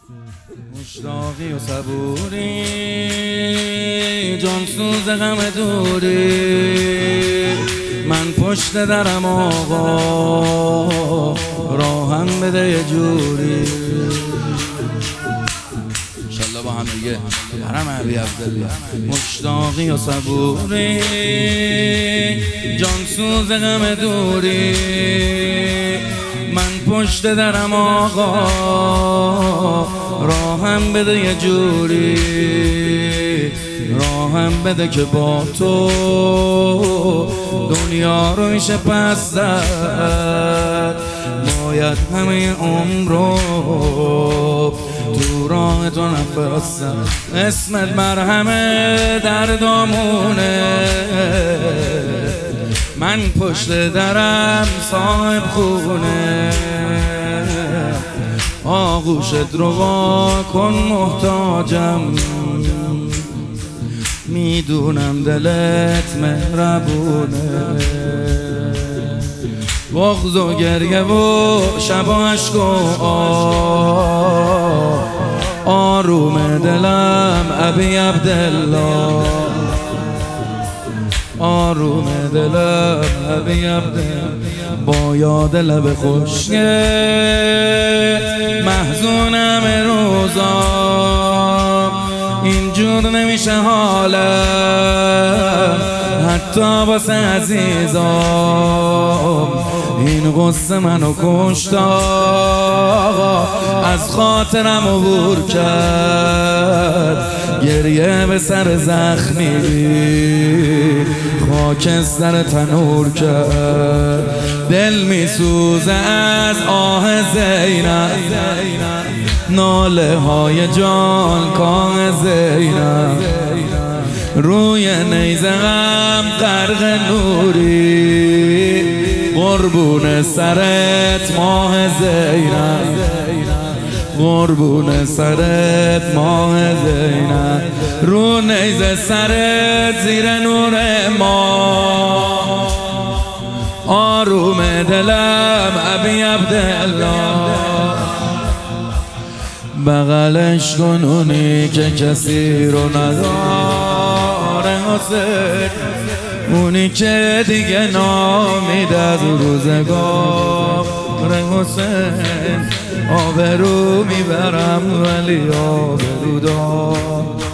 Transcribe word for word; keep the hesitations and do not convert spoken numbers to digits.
مشتاقی و صبوری جان سوز غم دوری، من پشت درم آقا راهم بده یه جوری. انشالله با هم دیگه حرم ابی عبدالله. مشتاقی و صبوری جان سوز غم دوری، من پشت درم آقا راهم بده یه جوری، راهم بده که با تو دنیا رو میشه پس زد. باید همه عمر رو تو راه تو نفس زد. اسمت مرهمه دردامونه، من پشت درم صاحب خونه. آغوشت رو وا کن محتاجم، میدونم دلت مهربونه. بغض و گریه و شب و عشق و آه، آروم دلم ابی عبدالله، آروم دلم ابی عبدالله. با یاد لب خشکت محزونم روزا، اینجور نمیشه حالم حتی واسه عزیزام. این غصه منو کشت آقا، از خاطرم عبور کرد. گریه به سر زخمی خاکستر تنور کرد. دل میسوزه از آه زینب، ناله های جان کاه زینب. روی نیزه غم غرق نوری، قربون سرت ماه زینب، قربون سرت ماه زینب. رو نیزه سرت زیر نور ما، آروم دلم ابی عبدالله. بغلش کن اونی که کسی رو نداره حسین، اونی که دیگه نامید از روزگار حسین. آبرو میبرم ولی آبرو دار.